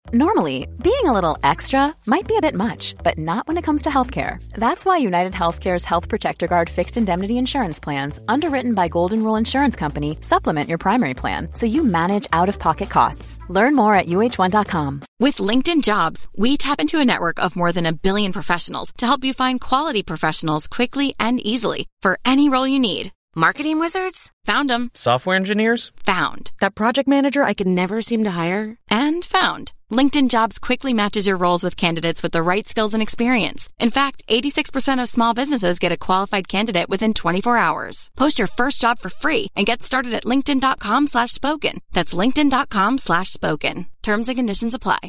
Normally, being a little extra might be a bit much, but not when it comes to healthcare. That's why United Healthcare's Health Protector Guard fixed indemnity insurance plans, underwritten by Golden Rule Insurance Company, supplement your primary plan so you manage out-of-pocket costs. Learn more at uh1.com. With LinkedIn Jobs, we tap into a network of more than 1 billion professionals to help you find quality professionals quickly and easily for any role you need. Marketing wizards? Found them. Software engineers? Found. That project manager I could never seem to hire? And found. LinkedIn Jobs quickly matches your roles with candidates with the right skills and experience. In fact, 86% of small businesses get a qualified candidate within 24 hours. Post your first job for free and get started at linkedin.com/spoken. That's linkedin.com/spoken. Terms and conditions apply.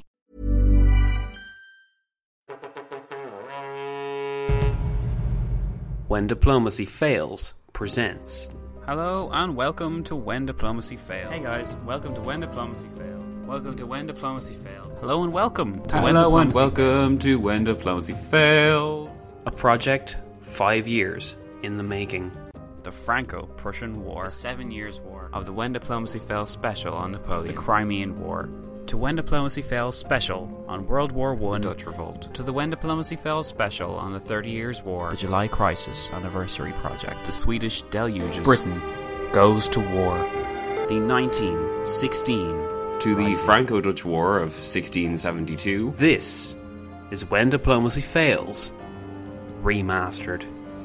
When Diplomacy Fails presents. Hello and welcome to When Diplomacy Fails. Hey guys, welcome to When Diplomacy Fails. Welcome to When Diplomacy Fails. Hello and welcome to When Diplomacy Fails. A project 5 years in the making. The Franco-Prussian War. The 7 Years' War. Of the When Diplomacy Fails special on Napoleon. The Crimean War. To When Diplomacy Fails special on World War I. The Dutch Revolt. To the When Diplomacy Fails special on the 30 Years' War. The July Crisis Anniversary Project. The Swedish Deluges. Britain goes to war. The 1916 To the Franco-Dutch War of 1672. This is When Diplomacy Fails Remastered.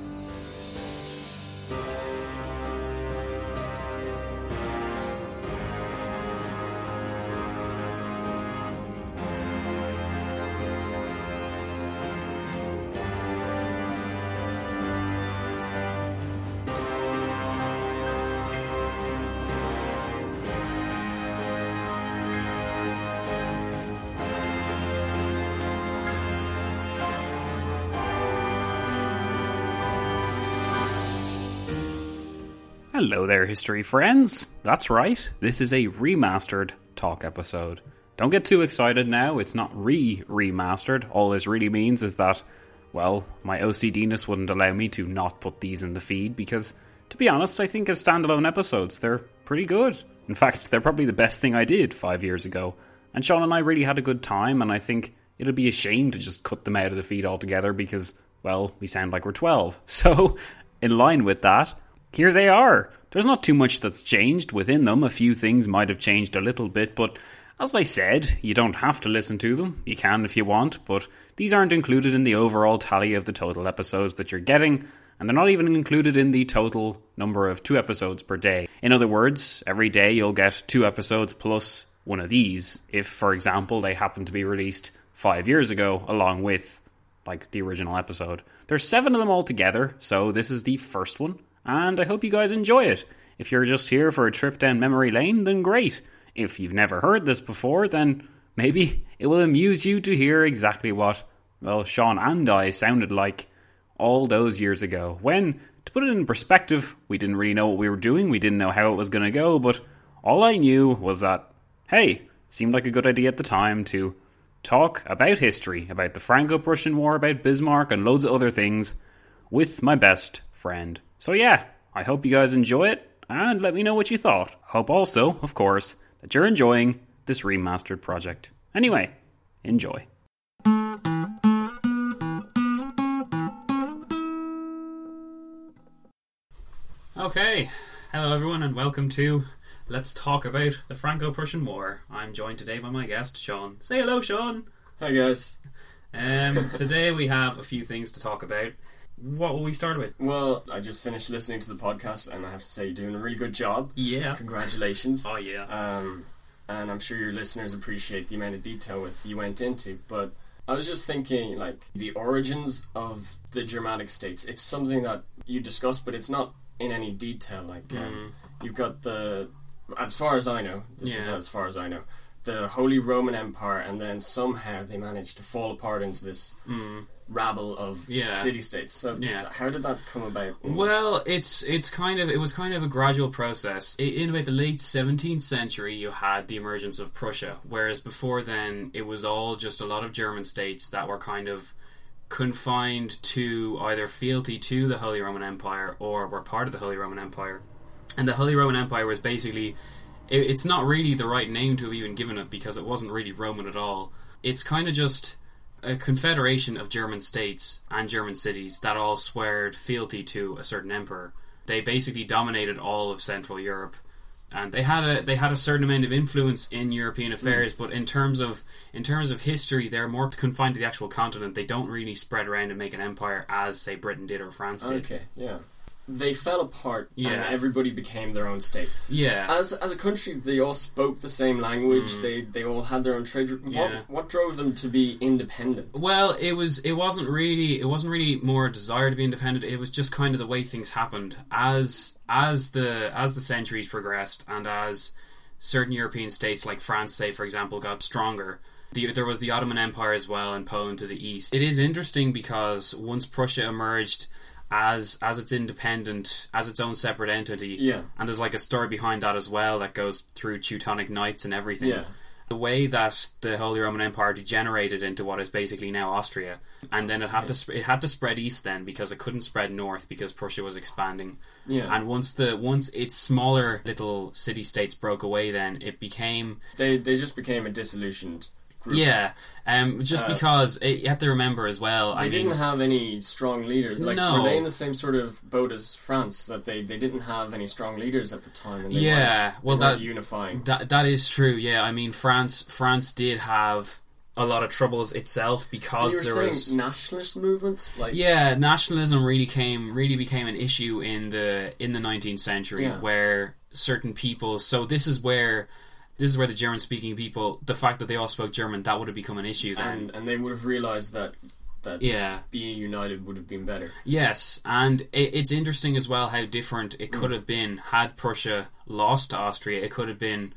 Hello there, history friends. That's right, this is a remastered talk episode. Don't get too excited now, it's not remastered. All this really means is that, well, my OCD-ness wouldn't allow me to not put these in the feed because, to be honest, I think as standalone episodes, they're pretty good. In fact, they're probably the best thing I did 5 years ago. And Sean and I really had a good time, and I think it'd be a shame to just cut them out of the feed altogether because, well, we sound like we're 12. So, in line with that, here they are. There's not too much that's changed within them. A few things might have changed a little bit, but as I said, you don't have to listen to them. You can if you want, but these aren't included in the overall tally of the total episodes that you're getting, and they're not even included in the total number of 2 episodes per day. In other words, every day you'll get 2 episodes plus one of these, if, for example, they happen to be released 5 years ago, along with, like, the original episode. There's 7 of them altogether, so this is the first one. And I hope you guys enjoy it. If you're just here for a trip down memory lane, then great. If you've never heard this before, then maybe it will amuse you to hear exactly what, well, Sean and I sounded like all those years ago. When, to put it in perspective, we didn't really know what we were doing, we didn't know how it was going to go, but all I knew was that, hey, it seemed like a good idea at the time to talk about history, about the Franco-Prussian War, about Bismarck, and loads of other things with my best friend. So yeah, I hope you guys enjoy it, and let me know what you thought. Hope also, of course, that you're enjoying this remastered project. Anyway, enjoy. Okay, hello everyone and welcome to Let's Talk About the Franco-Prussian War. I'm joined today by my guest, Sean. Say hello, Sean! Hi guys. Today we have a few things to talk about. What will we start with? Well, I just finished listening to the podcast and I have to say you're doing a really good job. Yeah. Congratulations. Oh yeah. And I'm sure your listeners appreciate the amount of detail you went into, but I was just thinking, like, the origins of the Germanic states, it's something that you discussed, but it's not in any detail. Like, you've got as far as I know, the Holy Roman Empire, and then somehow they managed to fall apart into this rabble of city-states. So how did that come about? Well, it was kind of a gradual process. In about the late 17th century, you had the emergence of Prussia, whereas before then, it was all just a lot of German states that were kind of confined to either fealty to the Holy Roman Empire or were part of the Holy Roman Empire. And the Holy Roman Empire was basically it's not really the right name to have even given it, because it wasn't really Roman at all. It's kind of just a confederation of German states and German cities that all swore fealty to a certain emperor. They basically dominated all of Central Europe, and they had a certain amount of influence in European affairs. But in terms of history, they're more confined to the actual continent. They don't really spread around and make an empire as, say, Britain did or France did. Okay, yeah. They fell apart, Yeah. and everybody became their own state. Yeah. As a country, they all spoke the same language. They all had their own trade. Yeah. What drove them to be independent? Well, it wasn't really more a desire to be independent. It was just kind of the way things happened as the centuries progressed, and as certain European states like France, say for example, got stronger. There was the Ottoman Empire as well, and Poland to the east. It is interesting because once Prussia emerged as its independent, as its own separate entity, Yeah. and there's like a story behind that as well that goes through Teutonic Knights and everything. Yeah. The way that the Holy Roman Empire degenerated into what is basically now Austria, and then it had to spread east then, because it couldn't spread north because Prussia was expanding. Yeah. And once its smaller little city states broke away, then it became They just became a disillusioned group. because you have to remember as well. They didn't have any strong leaders. Like, No. were they in the same sort of boat as France, that they didn't have any strong leaders at the time, and they weren't unifying. That is true. Yeah, I mean France did have a lot of troubles itself because you were there saying was nationalist movements, like nationalism really became an issue in the 19th century, Yeah. where certain people. So this is where the German-speaking people, the fact that they all spoke German, that would have become an issue then. and they would have realised that Yeah. being united would have been better. Yes, and it's interesting as well how different it could have been had Prussia lost to Austria. It could have been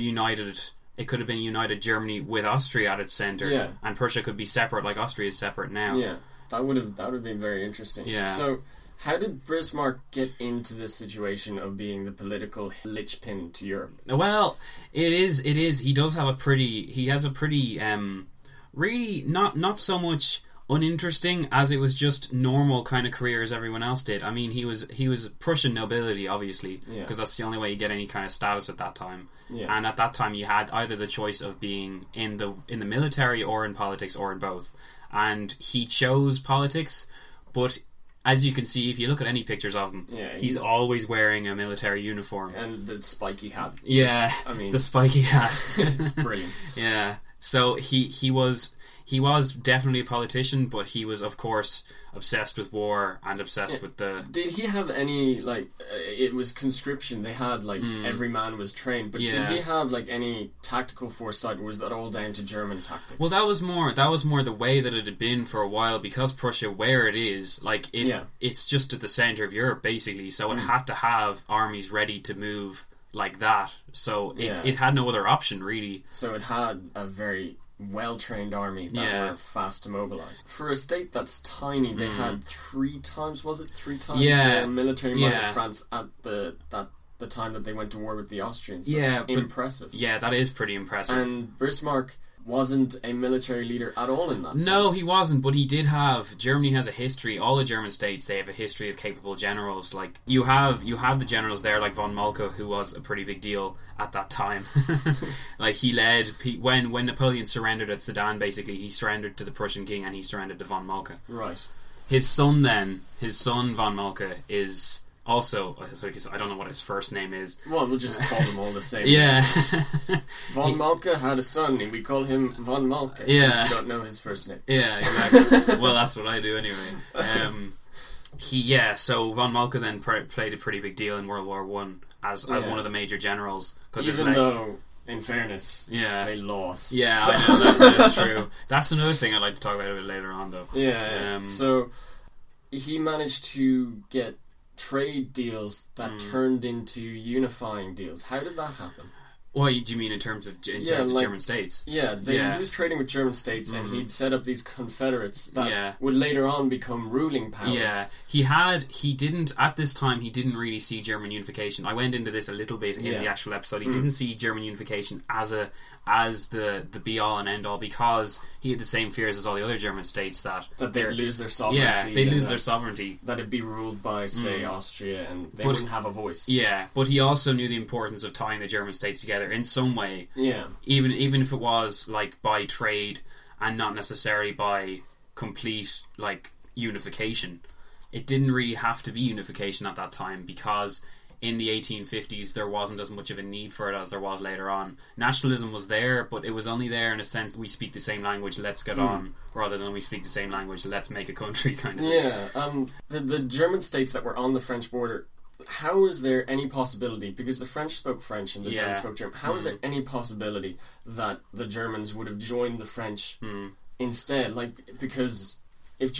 united Germany with Austria at its centre, Yeah. and Prussia could be separate like Austria is separate now. Yeah, that would have been very interesting. Yeah. So, how did Bismarck get into this situation of being the political linchpin to Europe? Well, it is. He does have a pretty. He has a pretty. Really, not so much uninteresting as it was just normal kind of career as everyone else did. I mean, he was Prussian nobility, obviously, Yeah. because that's the only way you get any kind of status at that time. Yeah. And at that time, you had either the choice of being in the military or in politics or in both. And he chose politics, but as you can see, if you look at any pictures of him, Yeah, he's he's- always wearing a military uniform. And the spiky hat. Yeah, I mean, the spiky hat. it's brilliant. Yeah. So he was definitely a politician, but he was, of course, obsessed with war and obsessed with the. Did he have any, like, it was conscription, they had, like, every man was trained, but did Yeah. he have, like, any tactical foresight, or was that all down to German tactics? Well, that was more the way that it had been for a while, because Prussia, where it is, like, it's just at the centre of Europe, basically, so it had to have armies ready to move like that, so it had no other option, really. So it had a very well-trained army that were fast to mobilise. For a state that's tiny, they had three times Yeah. the military might Yeah. of France at the time that they went to war with the Austrians. Yeah, That's but- impressive. Yeah, that is pretty impressive. And Bismarck wasn't a military leader at all in that sense. No, he wasn't, but he did have. Germany has a history. All the German states, they have a history of capable generals. Like you have the generals there, like von Moltke, who was a pretty big deal at that time. Like he led when Napoleon surrendered at Sedan. Basically, he surrendered to the Prussian king, and he surrendered to von Moltke. Right. His son von Moltke is also. I don't know what his first name is. Well, we'll just call them all the same. Yeah. Von Moltke had a son, and we call him von Moltke. Yeah. You don't know his first name. Yeah, exactly. Well, that's what I do anyway. So von Moltke then played a pretty big deal in World War One as one of the major generals. Even though, in fairness, they lost. Yeah, So- I know that's true. That's another thing I'd like to talk about a bit later on, though. Yeah. So he managed to get trade deals that turned into unifying deals. How did that happen? What do you mean in terms of German states? Yeah, he was trading with German states, and he'd set up these confederates that would later on become ruling powers. Yeah, at this time, he didn't really see German unification. I went into this a little bit in the actual episode. He didn't see German unification as as the be-all and end-all, because he had the same fears as all the other German states that they'd lose their sovereignty. Yeah, they'd lose their sovereignty. That it'd be ruled by, say, Austria, and they wouldn't have a voice. Yeah, but he also knew the importance of tying the German states together in some way. Yeah. Even if it was, like, by trade and not necessarily by complete, like, unification. It didn't really have to be unification at that time, because in the 1850s there wasn't as much of a need for it as there was later on. Nationalism was there, but it was only there in a sense, we speak the same language, let's get on, rather than we speak the same language, let's make a country kind of thing. Yeah, the German states that were on the French border, how is there any possibility, because the French spoke French and the Germans spoke German, how is there any possibility that the Germans would have joined the French instead? Like, because if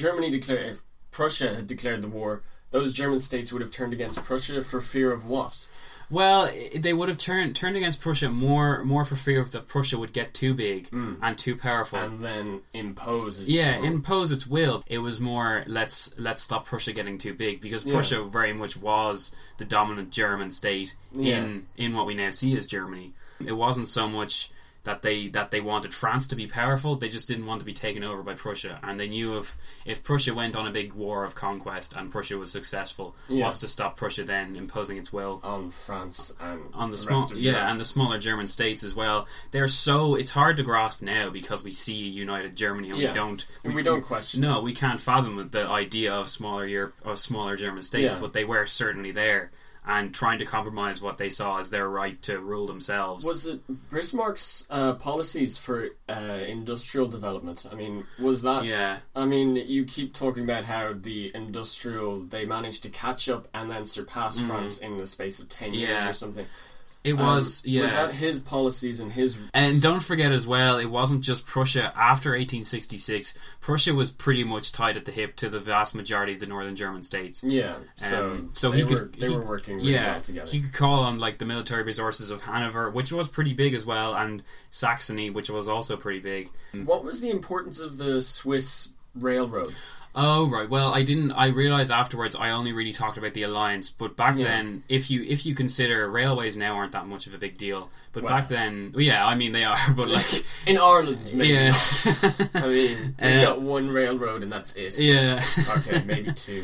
Prussia had declared the war, those German states would have turned against Prussia for fear of what? Well, they would have turned against Prussia more for fear of that Prussia would get too big and too powerful, and then impose its impose its will. It was more let's stop Prussia getting too big, because Prussia very much was the dominant German state in what we now see as Germany. It wasn't so much that they wanted France to be powerful, they just didn't want to be taken over by Prussia, and they knew if Prussia went on a big war of conquest and Prussia was successful, what's to stop Prussia then imposing its will on France and on the rest of Europe, and the smaller German states as well. It's hard to grasp now because we see a united Germany, and we don't question. No, we can't fathom the idea of smaller German states, but they were certainly there, and trying to compromise what they saw as their right to rule themselves. Was it Bismarck's policies for industrial development? I mean, was that... Yeah. I mean, you keep talking about how they managed to catch up and then surpass France in the space of 10 years or something. It was, Was that his policies and his... And don't forget as well, it wasn't just Prussia. After 1866, Prussia was pretty much tied at the hip to the vast majority of the northern German states. Yeah, so they were working really well together. He could call on like the military resources of Hanover, which was pretty big as well, and Saxony, which was also pretty big. What was the importance of the Swiss railroad? Oh right, well I realised afterwards I only really talked about the alliance, but back then if you consider railways now aren't that much of a big deal, but back then I mean they are, but like in Ireland maybe not. I mean we've got one railroad and that's it. Okay, maybe two.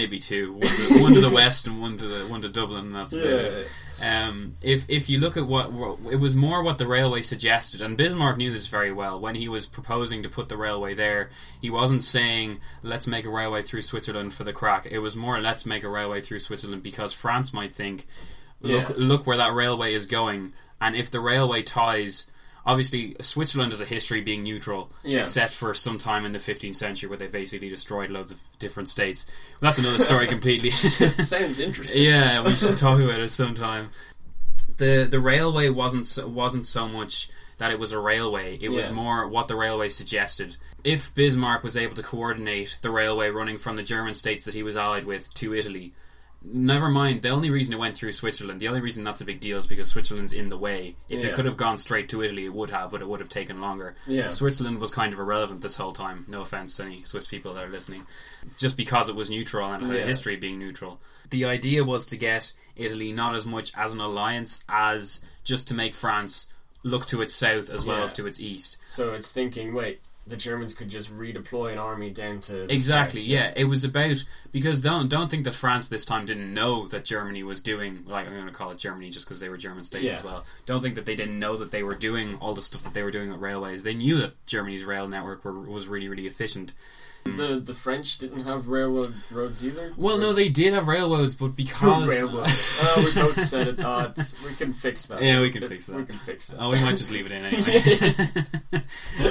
One to the west and one to Dublin, and that's about it. If you look at what it was, more what the railway suggested, and Bismarck knew this very well when he was proposing to put the railway there. He wasn't saying let's make a railway through Switzerland for the crack. It was more let's make a railway through Switzerland because France might think look where that railway is going, and if the railway ties... Obviously, Switzerland has a history being neutral, except for some time in the 15th century where they basically destroyed loads of different states. Well, that's another story completely. It sounds interesting. Yeah, we should talk about it sometime. The railway wasn't so much that it was a railway. It was more what the railway suggested. If Bismarck was able to coordinate the railway running from the German states that he was allied with to Italy, never mind, the only reason it went through Switzerland, the only reason that's a big deal is because Switzerland's in the way. If it could have gone straight to Italy, it would have, but it would have taken longer. Switzerland was kind of irrelevant this whole time. No offence to any Swiss people that are listening. Just because it was neutral and had a history of being neutral. The idea was to get Italy not as much as an alliance as just to make France look to its south as well as to its east. So it's thinking, the Germans could just redeploy an army down to the exactly south. It was about, because don't think that France this time didn't know that Germany was doing, like, I'm going to call it Germany just because they were German states as well. Don't think that they didn't know that they were doing all the stuff that they were doing with railways. They knew that Germany's rail network was really, really efficient. The French didn't have railroads either? Well, no, they did have railroads, but because... Railroads. We both said it. We can fix that. Yeah, we can fix that. We can fix that. Oh, we might just leave it in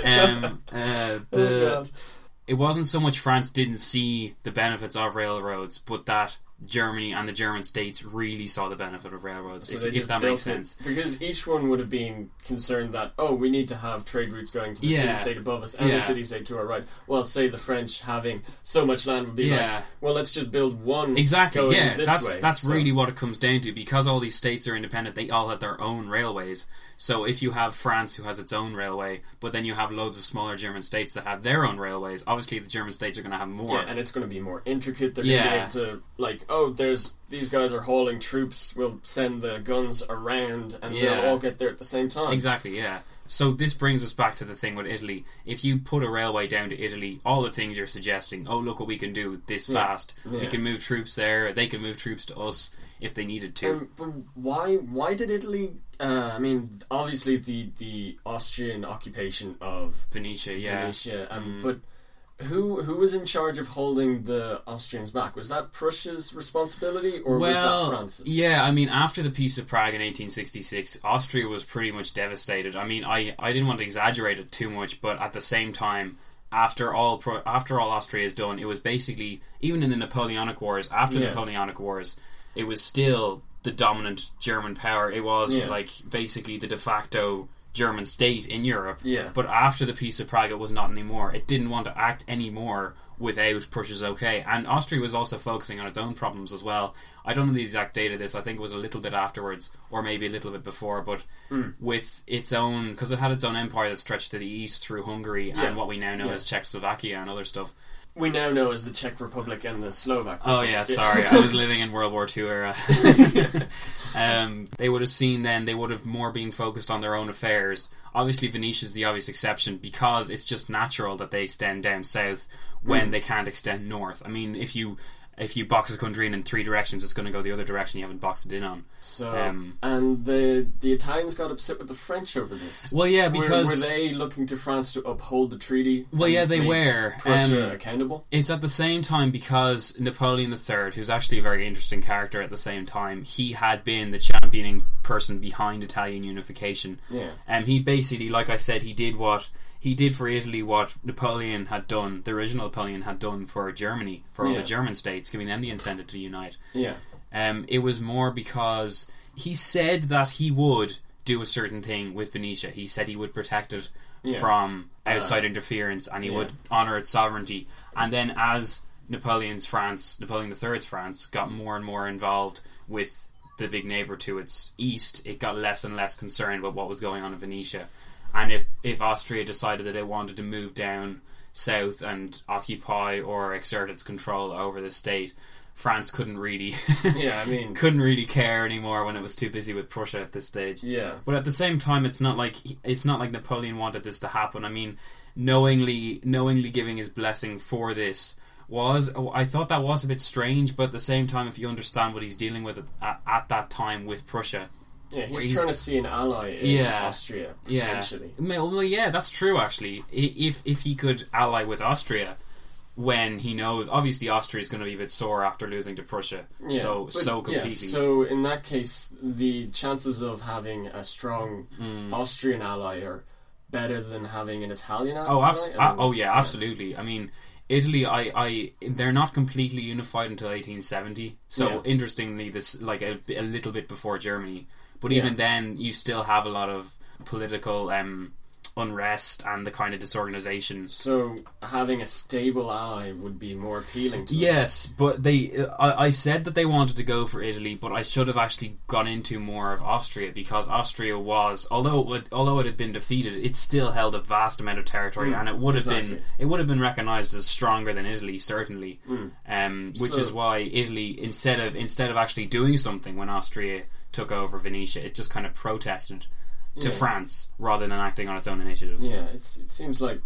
anyway. It wasn't so much France didn't see the benefits of railroads, but that Germany and the German states really saw the benefit of railroads, so if that makes sense. Because each one would have been concerned that, we need to have trade routes going to the city-state above us and the city-state to our right. Well, say the French having so much land would be like, well, let's just build one going this way. That's really what it comes down to. Because all these states are independent, they all had their own railways. So if you have France, who has its own railway, but then you have loads of smaller German states that have their own railways, obviously the German states are going to have more. Yeah, and it's going to be more intricate. They're going to be able to, like, oh, these guys are hauling troops, we'll send the guns around, and they'll all get there at the same time. Exactly, yeah. So this brings us back to the thing with Italy. If you put a railway down to Italy, all the things you're suggesting, oh, look what we can do this fast. We can move troops there, they can move troops to us if they needed to. But why did Italy... I mean, obviously the Austrian occupation of Venetia, but who was in charge of holding the Austrians back? Was that Prussia's responsibility, or was that France's? Yeah, I mean, after the Peace of Prague in 1866, Austria was pretty much devastated. I mean, I didn't want to exaggerate it too much, but at the same time, after all Austria is done, it was basically, even in the Napoleonic Wars, after the Napoleonic Wars, it was still the dominant German power. It was like basically the de facto German state in Europe. Yeah. But after the Peace of Prague, it was not anymore. It didn't want to act anymore without Prussia's okay. And Austria was also focusing on its own problems as well. I don't know the exact date of this. I think it was a little bit afterwards, or maybe a little bit before. But with its own, because it had its own empire that stretched to the east through Hungary and what we now know as Czechoslovakia and other stuff. We now know as the Czech Republic and the Slovak Republic. Oh yeah, sorry. I was living in World War II era. They would have seen then, they would have more been focused on their own affairs. Obviously Venetia is the obvious exception because it's just natural that they extend down south when they can't extend north. I mean, if you box a country in three directions, it's going to go the other direction you haven't boxed it in on. So, and the Italians got upset with the French over this. Well, yeah, because... Were they looking to France to uphold the treaty? Well, yeah, they were. Prussia accountable? It's at the same time because Napoleon III, who's actually a very interesting character at the same time, he had been the championing person behind Italian unification. Yeah. He basically, like I said, he did for Italy what Napoleon had done, the original Napoleon had done for Germany, for all the German states, giving them the incentive to unite. Yeah. It was more because he said that he would do a certain thing with Venetia. He said he would protect it from outside interference, and he would honour its sovereignty. And then as Napoleon III's France got more and more involved with the big neighbour to its east, it got less and less concerned about what was going on in Venetia. And if Austria decided that it wanted to move down south and occupy or exert its control over the state, France couldn't really couldn't really care anymore when it was too busy with Prussia at this stage. Yeah. But at the same time, it's not like Napoleon wanted this to happen. I mean, knowingly giving his blessing for this I thought that was a bit strange, but at the same time, if you understand what he's dealing with at that time with Prussia. Yeah, he's trying to see an ally in Austria, potentially. Well, yeah, that's true, actually. If he could ally with Austria, when he knows, obviously Austria is going to be a bit sore after losing to Prussia, so completely. Yeah, so in that case, the chances of having a strong Austrian ally are better than having an Italian ally? Absolutely. I mean, Italy, they're not completely unified until 1870, so interestingly, this like a little bit before Germany. But even then, you still have a lot of political unrest and the kind of disorganisation. So having a stable ally would be more appealing to them. Yes, but I said that they wanted to go for Italy, but I should have actually gone into more of Austria, because Austria was, although it had been defeated, it still held a vast amount of territory, and it would have been recognised as stronger than Italy, certainly. Which is why Italy, instead of actually doing something when Austria took over Venetia, it just kind of protested to France rather than acting on its own initiative. Yeah, it seems like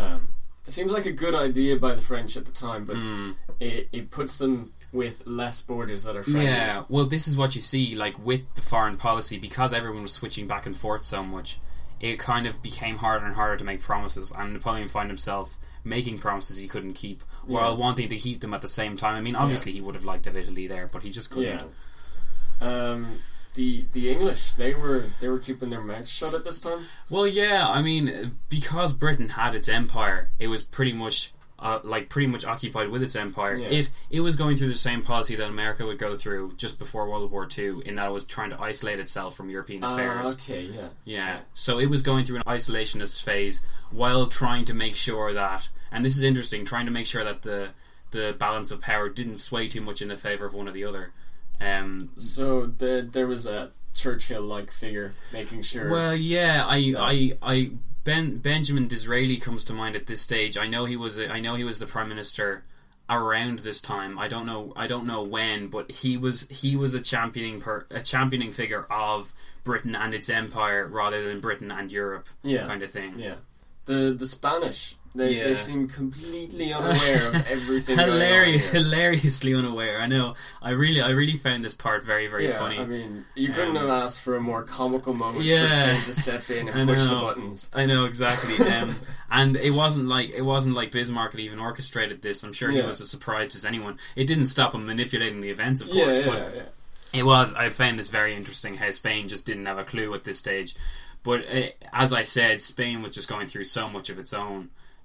a good idea by the French at the time, but it puts them with less borders that are friendly. Yeah, well, this is what you see, like with the foreign policy, because everyone was switching back and forth so much, it kind of became harder and harder to make promises, and Napoleon found himself making promises he couldn't keep while wanting to keep them at the same time. I mean, obviously he would have liked to have Italy there, but he just couldn't. Yeah. The English, they were keeping their mouths shut at this time. Well, yeah, I mean, because Britain had its empire, it was pretty much occupied with its empire. Yeah. It was going through the same policy that America would go through just before World War II, in that it was trying to isolate itself from European affairs. Okay, yeah. So it was going through an isolationist phase while trying to make sure that, and this is interesting, trying to make sure that the balance of power didn't sway too much in the favour of one or the other. So there was a Churchill-like figure, making sure. Well, yeah, Benjamin Disraeli comes to mind at this stage. I know he was the Prime Minister around this time. I don't know when, but he was a championing figure of Britain and its empire rather than Britain and Europe, kind of thing. Yeah, the Spanish. They seem completely unaware of everything going on here. Hilariously unaware. I know. I really found this part very, very funny. I mean, you couldn't have asked for a more comical moment for Spain to step in and push the buttons. I know, exactly. And it wasn't like Bismarck had even orchestrated this. I'm sure he was as surprised as anyone. It didn't stop him manipulating the events, of course, but it was. I found this very interesting how Spain just didn't have a clue at this stage. But as I said, Spain was just going through so much of its own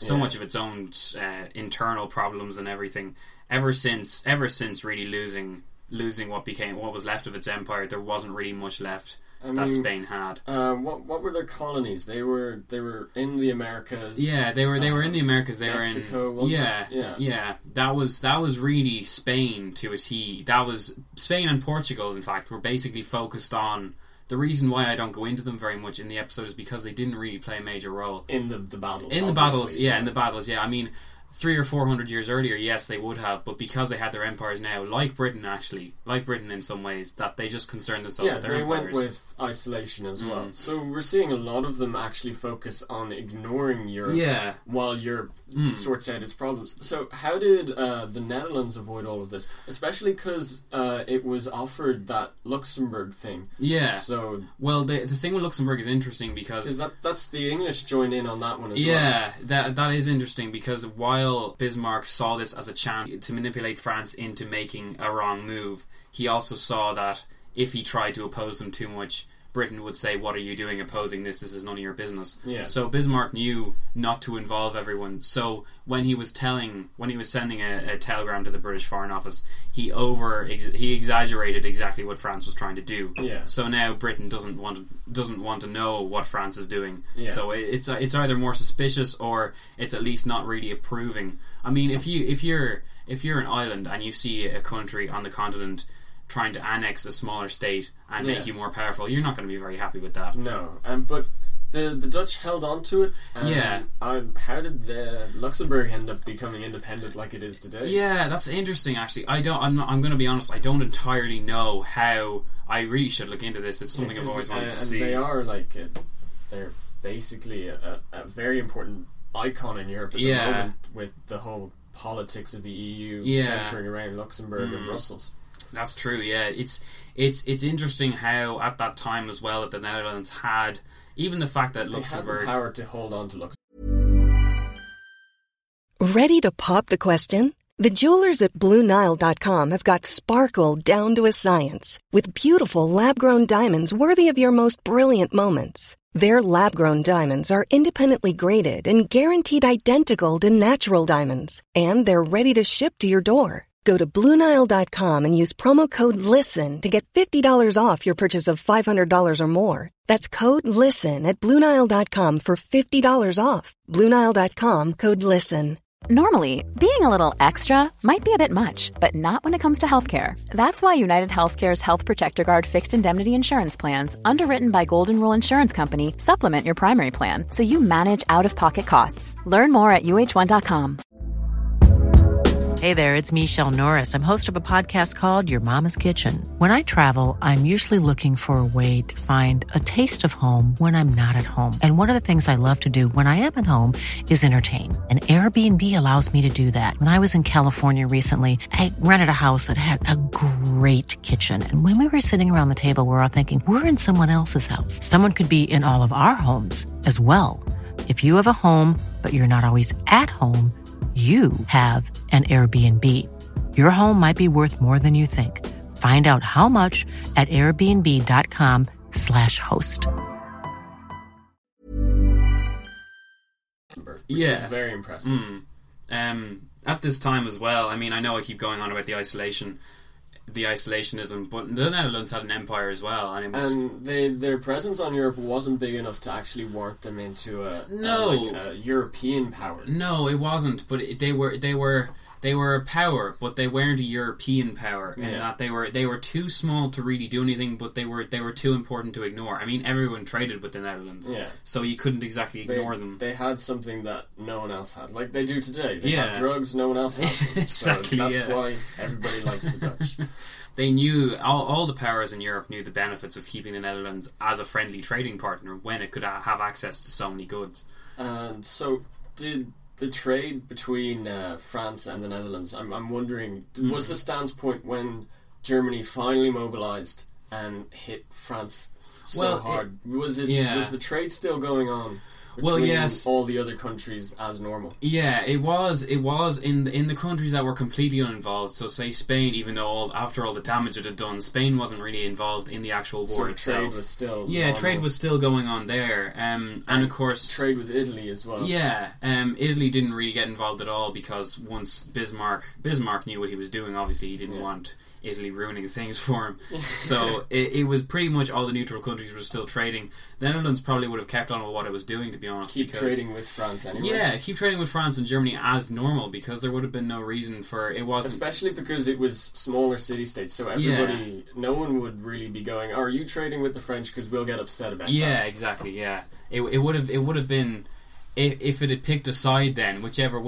internal problems and everything. Ever since really losing what was left of its empire, there wasn't really much left that Spain had. What were their colonies? They were in the Americas. Yeah, they were in the Americas. They Mexico, were in yeah. That was really Spain to a T. That was Spain and Portugal. In fact, were basically focused on. The reason why I don't go into them very much in the episode is because they didn't really play a major role in the battles. In the battles, in the battles. I mean, 300 or 400 years earlier, yes, they would have, but because they had their empires now, like Britain in some ways, that they just concerned themselves with their empires. Yeah, they went with isolation as well. So we're seeing a lot of them actually focus on ignoring Europe while Europe sorts out its problems. So how did the Netherlands avoid all of this? Especially because it was offered that Luxembourg thing. Yeah. So well, the thing with Luxembourg is interesting because that's the English join in on that one as well. Yeah, that is interesting because while Bismarck saw this as a chance to manipulate France into making a wrong move, he also saw that if he tried to oppose them too much, Britain would say, "What are you doing opposing this? This is none of your business." Yeah. So Bismarck knew not to involve everyone. So when he was sending a telegram to the British Foreign Office, he exaggerated exactly what France was trying to do. Yeah. So now Britain doesn't want to know what France is doing. Yeah. So it's either more suspicious or it's at least not really approving. I mean, if you're an island and you see a country on the continent trying to annex a smaller state and make you more powerful, you're not going to be very happy with that. No, but the Dutch held on to it. How did the Luxembourg end up becoming independent like it is today? Yeah, that's interesting. Actually, I'm going to be honest. I don't entirely know how. I really should look into this. It's something I've always wanted to see. They are they're basically a very important icon in Europe at the moment, with the whole politics of the EU centering around Luxembourg and Brussels. That's true. Yeah, it's interesting how at that time as well that the Netherlands had even the fact that Luxembourg had the power to hold on to Luxembourg. Ready to pop the question? The jewelers at BlueNile.com have got sparkle down to a science with beautiful lab-grown diamonds worthy of your most brilliant moments. Their lab-grown diamonds are independently graded and guaranteed identical to natural diamonds, and they're ready to ship to your door. Go to BlueNile.com and use promo code LISTEN to get $50 off your purchase of $500 or more. That's code LISTEN at BlueNile.com for $50 off. BlueNile.com, code LISTEN. Normally, being a little extra might be a bit much, but not when it comes to healthcare. That's why United Healthcare's Health Protector Guard fixed indemnity insurance plans, underwritten by Golden Rule Insurance Company, supplement your primary plan so you manage out-of-pocket costs. Learn more at UH1.com. Hey there, it's Michelle Norris. I'm host of a podcast called Your Mama's Kitchen. When I travel, I'm usually looking for a way to find a taste of home when I'm not at home. And one of the things I love to do when I am at home is entertain. And Airbnb allows me to do that. When I was in California recently, I rented a house that had a great kitchen. And when we were sitting around the table, we were all thinking, we're in someone else's house. Someone could be in all of our homes as well. If you have a home, but you're not always at home, you have an Airbnb. Your home might be worth more than you think. Find out how much at airbnb.com/host. Which is very impressive. At this time as well, I mean, I know I keep going on about the isolationism, but the Netherlands had an empire as well, and their presence on Europe wasn't big enough to actually warrant them into a European power. No, it wasn't. But they were they were a power, but they weren't a European power in Yeah. that they were too small to really do anything, but they were too important to ignore. I mean, everyone traded with the Netherlands, Yeah. so you couldn't exactly ignore them. They had something that no one else had, like they do today. They Yeah. have drugs, no one else has them. Exactly, So that's yeah. why everybody likes the Dutch. They knew, all the powers in Europe knew the benefits of keeping the Netherlands as a friendly trading partner when it could have access to so many goods. And so, did the trade between France and the Netherlands, I'm wondering, was the stance point when Germany finally mobilised and hit France so hard? Was the trade still going on between all the other countries as normal? Yeah, it was in the countries that were completely uninvolved. So say Spain, even though after all the damage it had done, Spain wasn't really involved in the actual war itself. Trade was still trade was still going on there, and of course trade with Italy as well. Yeah, Italy didn't really get involved at all because once Bismarck knew what he was doing. Obviously, he didn't want Italy ruining things for him. So it was pretty much all the neutral countries were still trading. The Netherlands probably would have kept on with what it was doing, to be honest. Keep trading with France anyway. Yeah, keep trading with France and Germany as normal, because there would have been no reason for it. Wasn't, especially because it was smaller city-states, so everybody, no one would really be going, "Are you trading with the French? Because we'll get upset about that." Yeah, exactly. Yeah, it would have been. If it had picked a side, then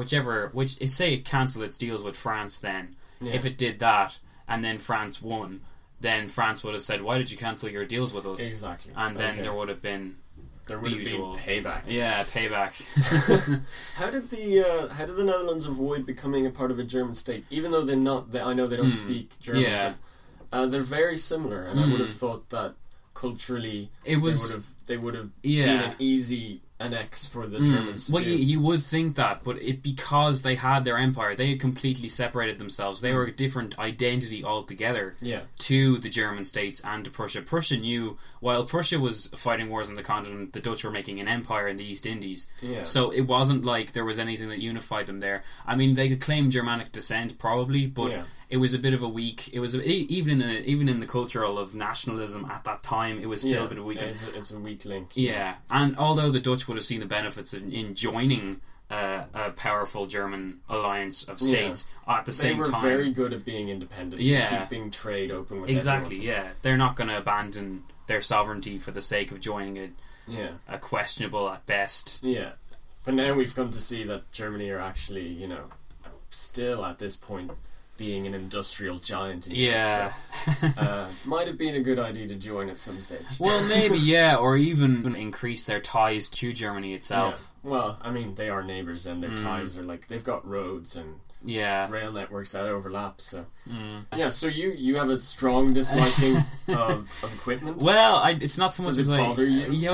say it cancelled its deals with France, then if it did that and then France won, then France would have said, "Why did you cancel your deals with us?" Exactly, and then there would have been been payback. Yeah, payback. How did the Netherlands avoid becoming a part of a German state, even though I know they don't speak German? Yeah, they're very similar, and I would have thought that culturally they would have been an easy annex for the Germans to well, do. you would think that, but because they had their empire, they had completely separated themselves. They were a different identity altogether to the German states and to Prussia. Prussia knew, while Prussia was fighting wars on the continent, the Dutch were making an empire in the East Indies. Yeah. So it wasn't like there was anything that unified them there. I mean, they could claim Germanic descent, probably, but it was a bit of a weak. It was even in the cultural of nationalism at that time, it was still a bit of a weak. It's a weak link. Yeah, and although the Dutch would have seen the benefits in joining a powerful German alliance of states, at the same time they were very good at being independent. Keeping trade open with everyone. Yeah, they're not going to abandon their sovereignty for the sake of joining a questionable at best. Yeah, but now we've come to see that Germany are actually, still at this point being an industrial giant in Europe, so, might have been a good idea to join at some stage. Well, maybe, or even increase their ties to Germany itself. Yeah. Well, I mean, they are neighbours, and their ties are like, they've got roads and rail networks that overlap, so so you have a strong disliking of equipment. Well, it's not so much as bother you?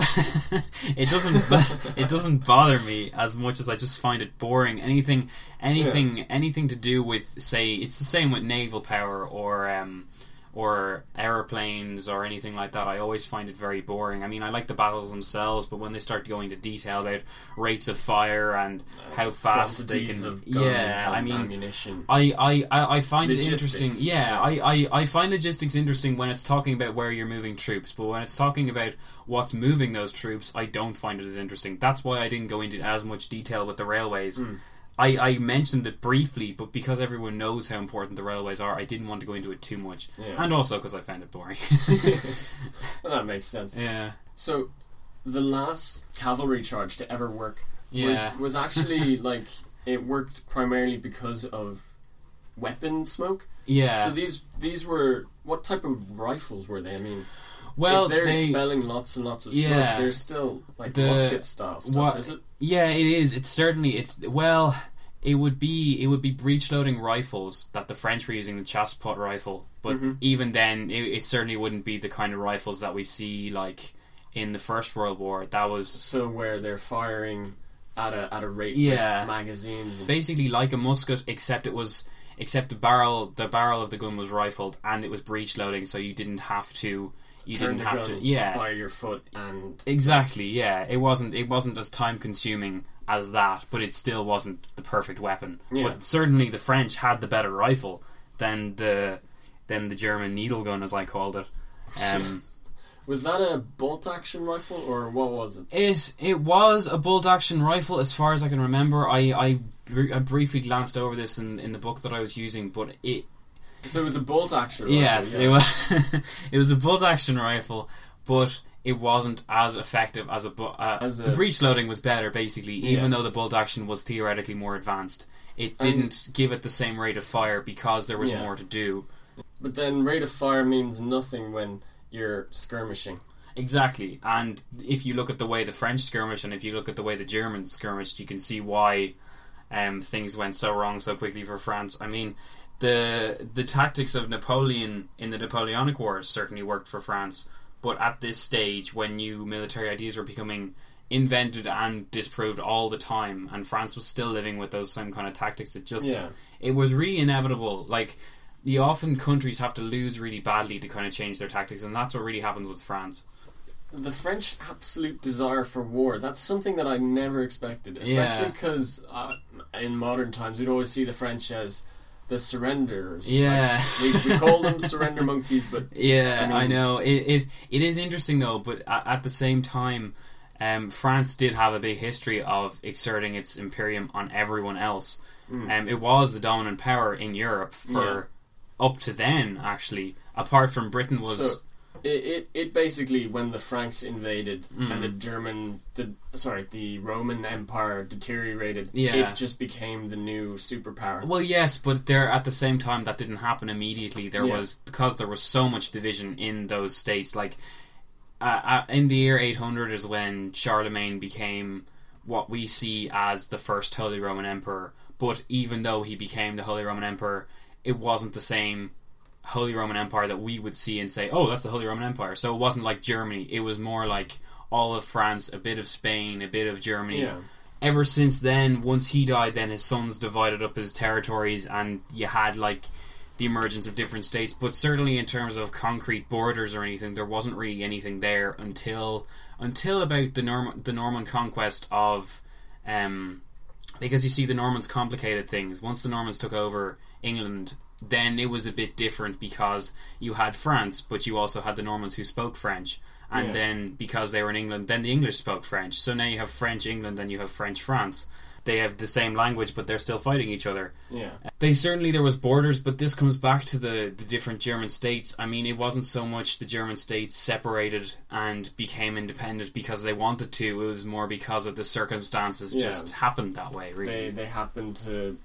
It doesn't bother me as much as I just find it boring. Anything to do with, say, it's the same with naval power or aeroplanes or anything like that. I always find it very boring. I mean, I like the battles themselves, but when they start going into detail about rates of fire and how fast they can, of guns and ammunition, I find logistics, it interesting. I find logistics interesting when it's talking about where you're moving troops, but when it's talking about what's moving those troops, I don't find it as interesting. That's why I didn't go into as much detail with the railways. I mentioned it briefly, but because everyone knows how important the railways are, I didn't want to go into it too much. And also because I found it boring. Well, that makes sense. Yeah. So, the last cavalry charge to ever work was actually, like, it worked primarily because of weapon smoke. Yeah. So these were... What type of rifles were they? I mean... Well, if they're expelling lots and lots of smoke, they're still like musket style stuff, is it? Yeah, it is. It's certainly it would be breech loading rifles that the French were using, the chassepot rifle. But even then, it certainly wouldn't be the kind of rifles that we see like in the First World War. That was so where they're firing at a rate with magazines, basically like a musket, except the barrel of the gun was rifled and it was breech loading, so you didn't have to. By your foot and exactly, it wasn't as time consuming as that, but it still wasn't the perfect weapon. But certainly the French had the better rifle than the German needle gun, as I called it. Was that a bolt-action rifle, or what was it? It was a bolt-action rifle, as far as I can remember. I briefly glanced over this in the book that I was using, but it... So it was a bolt-action rifle? Yes, it was. It was a bolt-action rifle, but it wasn't as effective as the breech loading was better, basically, even though the bolt-action was theoretically more advanced. It didn't give it the same rate of fire because there was more to do. But then rate of fire means nothing when you're skirmishing. Exactly, and if you look at the way the French skirmish and if you look at the way the Germans skirmished, you can see why things went so wrong so quickly for France. I mean, the tactics of Napoleon in the Napoleonic Wars certainly worked for France, but at this stage, when new military ideas were becoming invented and disproved all the time, and France was still living with those same kind of tactics, it was really inevitable. Like, often countries have to lose really badly to kind of change their tactics, and that's what really happens with France. The French absolute desire for war, that's something that I never expected, especially because in modern times we'd always see the French as the surrenders. Yeah. Like, we call them surrender monkeys, but... Yeah, I know. It is interesting though, but at the same time, France did have a big history of exerting its imperium on everyone else. It was the dominant power in Europe for... up to then, actually, apart from Britain was... So, it basically, when the Franks invaded and the Roman Empire deteriorated, it just became the new superpower. Well, yes, but at the same time, that didn't happen immediately. Because there was so much division in those states. Like, in the year 800 is when Charlemagne became what we see as the first Holy Roman Emperor. But even though he became the Holy Roman Emperor, it wasn't the same Holy Roman Empire that we would see and say, oh, that's the Holy Roman Empire. So it wasn't like Germany. It was more like all of France, a bit of Spain, a bit of Germany. Yeah. Ever since then, once he died, then his sons divided up his territories, and you had like the emergence of different states. But certainly in terms of concrete borders or anything, there wasn't really anything there until about the Norman conquest of... because you see, the Normans complicated things. Once the Normans took over England, then it was a bit different because you had France, but you also had the Normans who spoke French. And then, because they were in England, then the English spoke French. So now you have French England and you have French France. They have the same language, but they're still fighting each other. Yeah. There was borders, but this comes back to the different German states. I mean, it wasn't so much the German states separated and became independent because they wanted to. It was more because of the circumstances just happened that way, really. They happened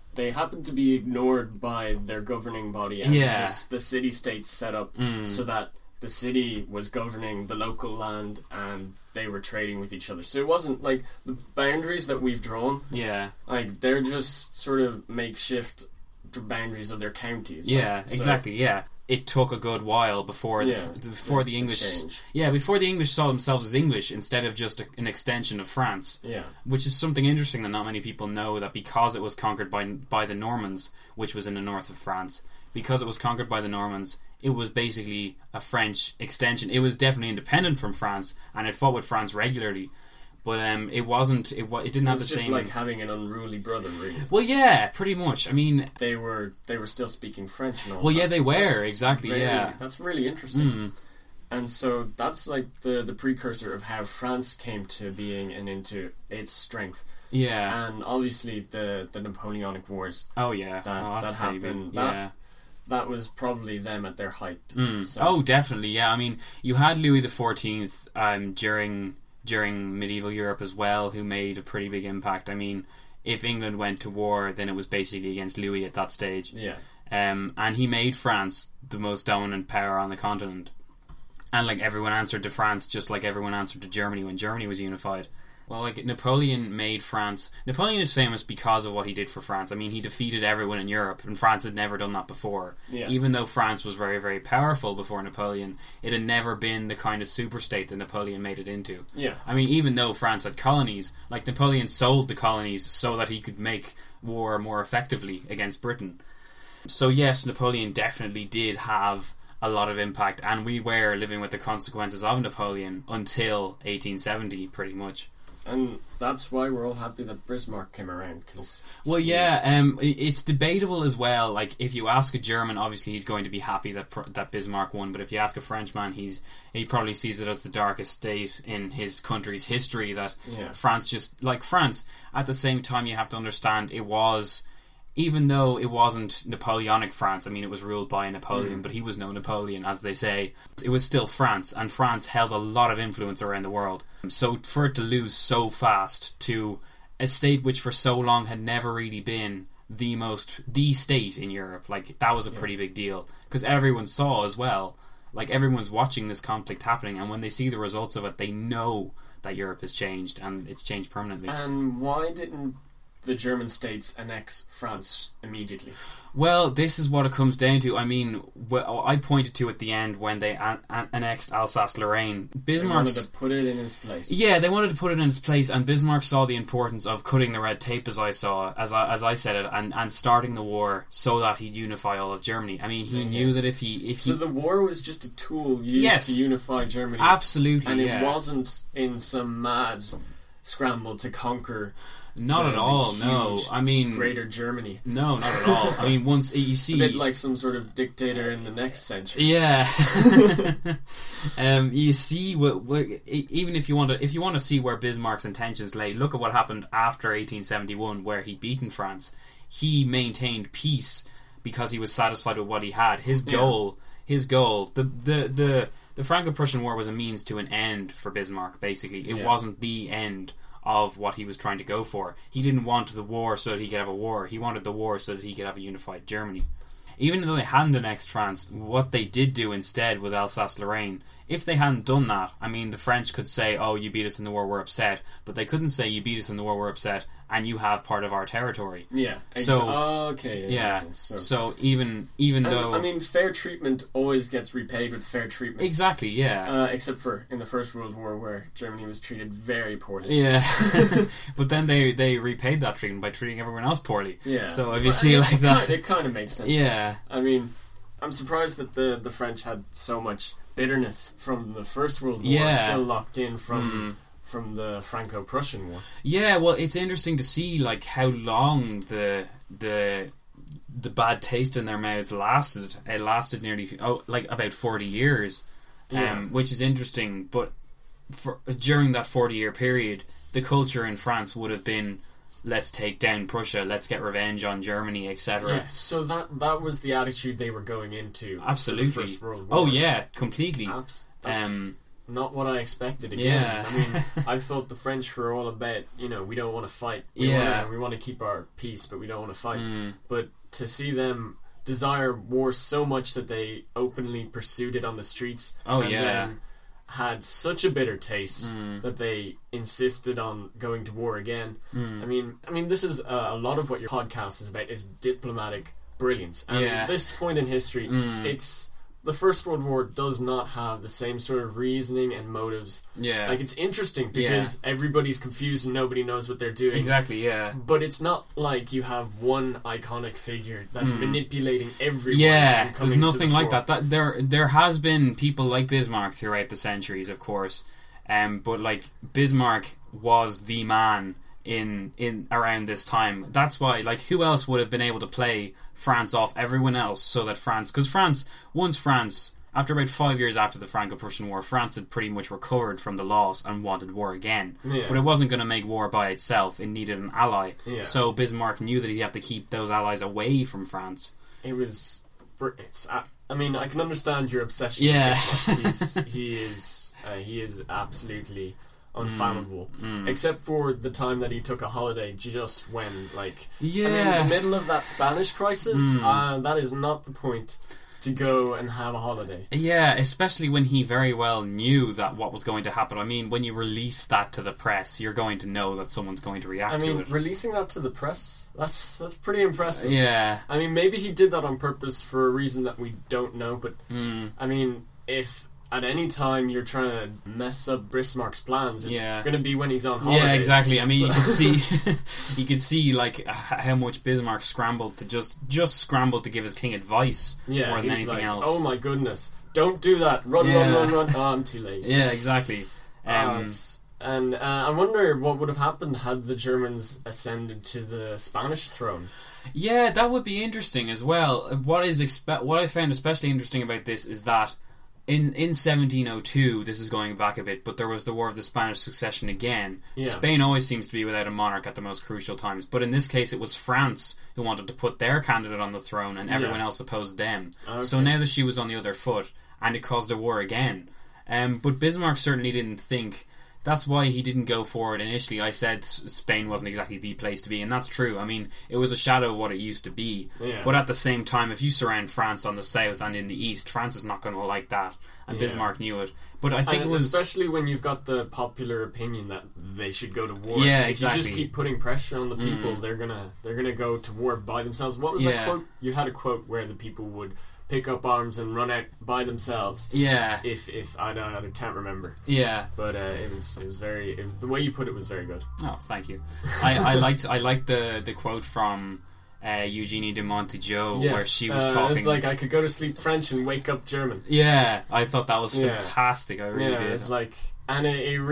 to be ignored by their governing body, and the city-states set up so that the city was governing the local land and they were trading with each other. So it wasn't like the boundaries that we've drawn. Yeah. Like, they're just sort of makeshift boundaries of their counties. Yeah, exactly, yeah. It took a good while before the English... before the English saw themselves as English instead of just an extension of France. Yeah. Which is something interesting that not many people know, that because it was conquered by the Normans, which was in the north of France, because it was conquered by the Normans, it was basically a French extension. It was definitely independent from France, and it fought with France regularly. But it wasn't. It didn't have the same. It's just like having an unruly brother, really. Well, yeah, pretty much. I mean, they were still speaking French and all. Well, yeah, they were exactly. Yeah, that's really interesting. And so that's like the precursor of how France came to being and into its strength. Yeah, and obviously the Napoleonic Wars. Oh yeah, that happened. That was probably them at their height. So. Oh, definitely. Yeah, I mean, you had Louis XIV during medieval Europe as well, who made a pretty big impact. I mean, if England went to war, then it was basically against Louis at that stage. Yeah. And he made France the most dominant power on the continent. And like, everyone answered to France just like everyone answered to Germany when Germany was unified. Well, like, Napoleon made France... Napoleon is famous because of what he did for France. I mean, he defeated everyone in Europe, and France had never done that before. Yeah. Even though France was very, very powerful before Napoleon, it had never been the kind of superstate that Napoleon made it into. Yeah. I mean, even though France had colonies, like, Napoleon sold the colonies so that he could make war more effectively against Britain. So yes, Napoleon definitely did have a lot of impact, and we were living with the consequences of Napoleon until 1870, pretty much. And that's why we're all happy that Bismarck came around. Well, yeah, it's debatable as well. Like, if you ask a German, obviously he's going to be happy that Bismarck won. But if you ask a Frenchman, he probably sees it as the darkest state in his country's history. That France France. At the same time, you have to understand it was. Even though it wasn't Napoleonic France, I mean, it was ruled by Napoleon, but he was no Napoleon, as they say. It was still France, and France held a lot of influence around the world. So for it to lose so fast to a state which for so long had never really been the state in Europe, like, that was a pretty big deal. Because everyone saw as well, like, everyone's watching this conflict happening, and when they see the results of it, they know that Europe has changed, and it's changed permanently. And why didn't the German states annex France immediately? Well, this is what it comes down to. I mean, I pointed to at the end when they annexed Alsace-Lorraine. Bismarck wanted to put it in its place. Yeah, they wanted to put it in its place, and Bismarck saw the importance of cutting the red tape, as I said it, and starting the war so that he'd unify all of Germany. I mean, he knew that if he... So the war was just a tool used to unify Germany. Absolutely, and it wasn't in some mad scramble to conquer... Not at all, no. I mean... Greater Germany. No, not at all. I mean, once you see... A bit like some sort of dictator in the next century. Yeah. You see, even if you want to see where Bismarck's intentions lay, look at what happened after 1871, where he'd beaten France. He maintained peace because he was satisfied with what he had. His goal, the Franco-Prussian War was a means to an end for Bismarck, basically. It wasn't the end of what he was trying to go for. He didn't want the war so that he could have a war. He wanted the war so that he could have a unified Germany. Even though they hadn't annexed France, what they did do instead with Alsace-Lorraine, if they hadn't done that, I mean, the French could say, oh, you beat us in the war, we're upset. But they couldn't say, you beat us in the war, we're upset, and you have part of our territory. Yeah. So, So even though... I mean, fair treatment always gets repaid with fair treatment. Exactly, yeah. Except for in the First World War, where Germany was treated very poorly. Yeah. But then they repaid that treatment by treating everyone else poorly. Yeah. So if you see it like that... It kind of makes sense. Yeah. I mean, I'm surprised that the French had so much bitterness from the First World War still locked in from the Franco-Prussian War. Yeah, well, it's interesting to see like how long the bad taste in their mouths lasted. It lasted nearly about 40 years, which is interesting. But during that 40-year period, the culture in France would have been, let's take down Prussia, let's get revenge on Germany, etc. Yeah, so that was the attitude they were going into. Absolutely. The First World War. Oh yeah, completely. That's not what I expected again. Yeah. I mean, I thought the French were all about, we don't want to fight. We want to keep our peace, but we don't want to fight. But to see them desire war so much that they openly pursued it on the streets. Then had such a bitter taste that they insisted on going to war again. I mean, this is a lot of what your podcast is about, is diplomatic brilliance. And at this point in history, it's the First World War does not have the same sort of reasoning and motives. Yeah. Like, it's interesting because everybody's confused and nobody knows what they're doing. Exactly, yeah. But it's not like you have one iconic figure that's manipulating everyone. Yeah, there's nothing like that. There has been people like Bismarck throughout the centuries, of course. But, like, Bismarck was the man in around this time. That's why, like, who else would have been able to play France off everyone else so that France... Because France, after about 5 years after the Franco-Prussian War, France had pretty much recovered from the loss and wanted war again. Yeah. But it wasn't going to make war by itself. It needed an ally. Yeah. So Bismarck knew that he'd have to keep those allies away from France. It was... I mean, I can understand your obsession with Bismarck. He is absolutely unfathomable, except for the time that he took a holiday just when, like, in the middle of that Spanish crisis, that is not the point to go and have a holiday. Yeah, especially when he very well knew that what was going to happen. I mean, when you release that to the press, you're going to know that someone's going to react to it. Releasing that to the press, that's pretty impressive. Yeah. I mean, maybe he did that on purpose for a reason that we don't know, but I mean, if at any time you're trying to mess up Bismarck's plans, it's going to be when he's on holiday. Yeah, exactly. I mean, you could see like how much Bismarck scrambled to just scrambled to give his king advice more than anything else. Oh my goodness, don't do that! Run! Oh, I'm too late. Yeah, exactly. And I wonder what would have happened had the Germans ascended to the Spanish throne. Yeah, that would be interesting as well. What I found especially interesting about this is that in 1702, this is going back a bit, but there was the War of the Spanish Succession again. Yeah. Spain always seems to be without a monarch at the most crucial times, but in this case it was France who wanted to put their candidate on the throne and everyone else opposed them. Okay. So now the shoe was on the other foot, and it caused a war again. But Bismarck certainly didn't think... That's why he didn't go for it initially. I said Spain wasn't exactly the place to be, and that's true. I mean, it was a shadow of what it used to be. Yeah. But at the same time, if you surround France on the south and in the east, France is not going to like that. And Bismarck knew it. But I think it was... Especially when you've got the popular opinion that they should go to war. Yeah, if exactly. you just keep putting pressure on the people, they're gonna go to war by themselves. What was that quote? You had a quote where the people would pick up arms and run out by themselves. Yeah. If I can't remember. Yeah. But it was very... the way you put it was very good. Oh, thank you. I liked the quote from Eugenie de Montijo, where she was talking... It's like, I could go to sleep French and wake up German. Yeah, I thought that was fantastic. I really did. It's like... And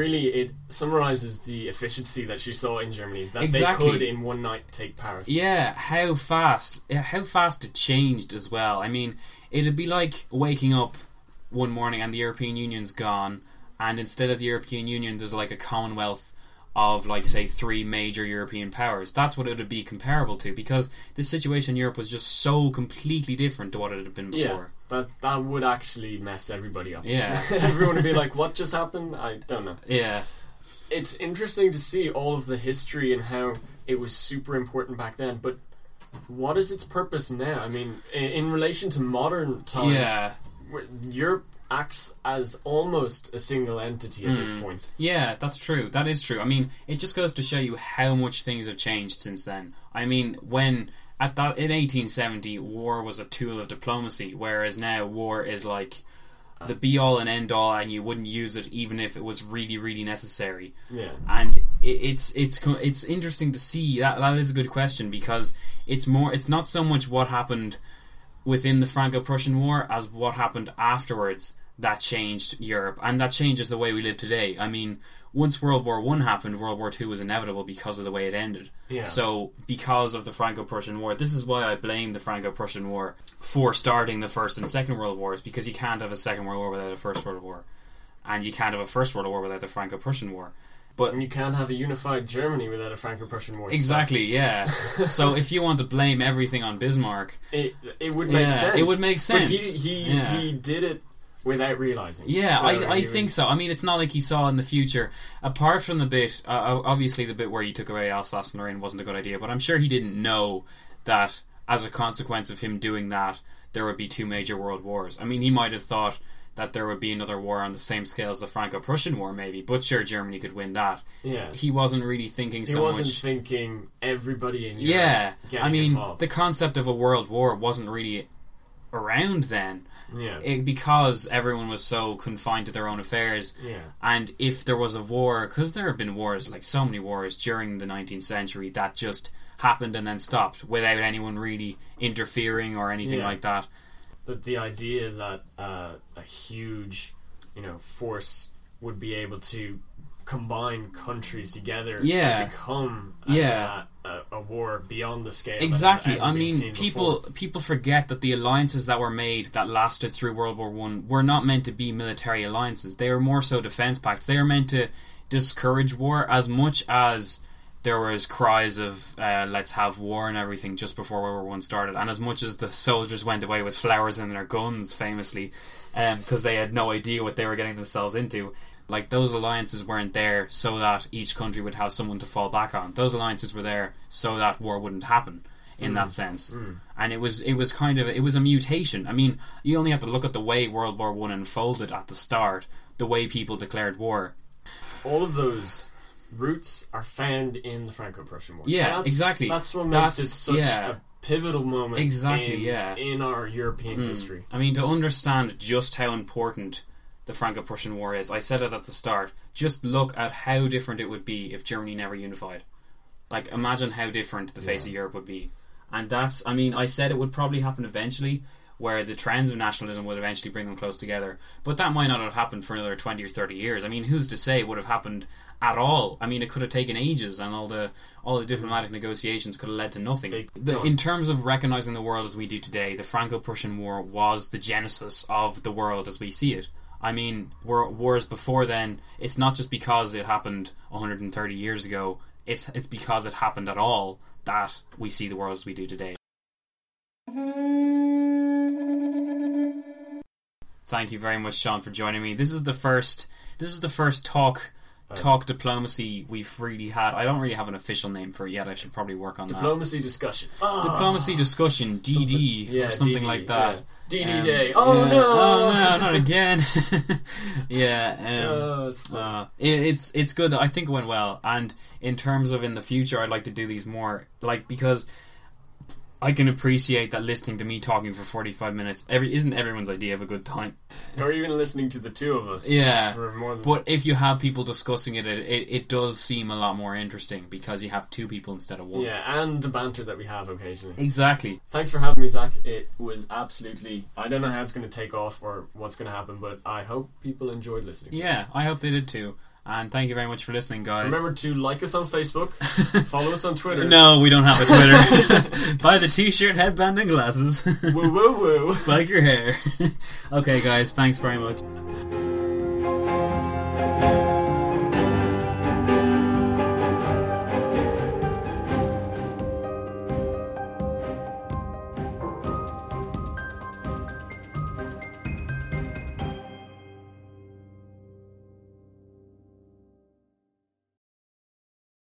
it summarises the efficiency that she saw in Germany. That Exactly. they could, in one night, take Paris. Yeah, how fast it changed as well. I mean, it'd be like waking up one morning and the European Union's gone, and instead of the European Union, there's like a Commonwealth of, like, say, 3 major European powers. That's what it would be comparable to, because the situation in Europe was just so completely different to what it had been before. Yeah, that would actually mess everybody up. Yeah. Everyone would be like, what just happened? I don't know. Yeah. It's interesting to see all of the history and how it was super important back then, but what is its purpose now? I mean, in relation to modern times, Europe acts as almost a single entity at this point. Yeah, that's true. That is true. I mean, it just goes to show you how much things have changed since then. I mean, in 1870, war was a tool of diplomacy, whereas now war is like the be-all and end-all, and you wouldn't use it even if it was really, really necessary. Yeah. And it's interesting to see. That is a good question, because it's not so much what happened within the Franco-Prussian War as what happened afterwards that changed Europe, and that changes the way we live today. I mean, once World War I happened, World War II was inevitable because of the way it ended. Yeah. So, because of the Franco-Prussian War, this is why I blame the Franco-Prussian War for starting the First and Second World Wars, because you can't have a Second World War without a First World War, and you can't have a First World War without the Franco-Prussian War. And you can't have a unified Germany without a Franco-Prussian War. Exactly, yeah. So if you want to blame everything on Bismarck, it would make sense. It would make sense. But he did it without realising. Yeah, so I think so. I mean, it's not like he saw in the future. Apart from the bit, obviously the bit where you took away Alsace and Lorraine wasn't a good idea, but I'm sure he didn't know that as a consequence of him doing that, there would be 2 major world wars. I mean, he might have thought that there would be another war on the same scale as the Franco-Prussian War, maybe, but sure, Germany could win that. Yeah. He wasn't really thinking so much... He wasn't thinking everybody in Europe getting involved. The concept of a world war wasn't really around then. Yeah. Because everyone was so confined to their own affairs. Yeah. And if there was a war, because there have been wars, like so many wars during the 19th century that just happened and then stopped without anyone really interfering or anything like that. But the idea that a huge, force would be able to combine countries together and become a war beyond the scale. Exactly. I mean, people forget that the alliances that were made that lasted through World War I were not meant to be military alliances. They were more so defense pacts. They were meant to discourage war as much as there was cries of let's have war and everything just before World War I started, and as much as the soldiers went away with flowers in their guns, famously, because they had no idea what they were getting themselves into. Like, those alliances weren't there so that each country would have someone to fall back on. Those alliances were there so that war wouldn't happen, in that sense. And it was a mutation. I mean, you only have to look at the way World War I unfolded at the start, the way people declared war. All of those roots are found in the Franco-Prussian War. Yeah, exactly. That's what makes it such a pivotal moment in our European history. I mean, to understand just how important the Franco-Prussian War is, I said it at the start, just look at how different it would be if Germany never unified. Like, imagine how different the face of Europe would be. And I said it would probably happen eventually. where the trends of nationalism would eventually bring them close together. But that might not have happened for another 20 or 30 years. I mean, who's to say it would have happened at all? I mean, it could have taken ages, and all the diplomatic negotiations could have led to nothing. In terms of recognising the world as we do today, the Franco-Prussian War was the genesis of the world as we see it. I mean, wars before then, it's not just because it happened 130 years ago, it's because it happened at all that we see the world as we do today. Thank you very much, Sean, for joining me. This is the first talk diplomacy we've really had. I don't really have an official name for it yet. I should probably work on Diplomacy discussion. Diplomacy discussion, DD, or something like that. Yeah. DD Day. Oh no, not again. It's good. I think it went well. And in terms of in the future, I'd like to do these more, because I can appreciate that listening to me talking for 45 minutes isn't everyone's idea of a good time. Or even listening to the two of us. Yeah. For more than but if you have people discussing it does seem a lot more interesting because you have two people instead of one. Yeah, and the banter that we have occasionally. Exactly. Thanks for having me, Zach. It was absolutely... I don't know how it's going to take off or what's going to happen, but I hope people enjoyed listening to us. I hope they did too. And thank you very much for listening, guys. Remember to like us on Facebook, follow us on Twitter. No, we don't have a Twitter. Buy the t-shirt, headband and glasses. Woo woo woo. Like your hair. Okay, guys, thanks very much.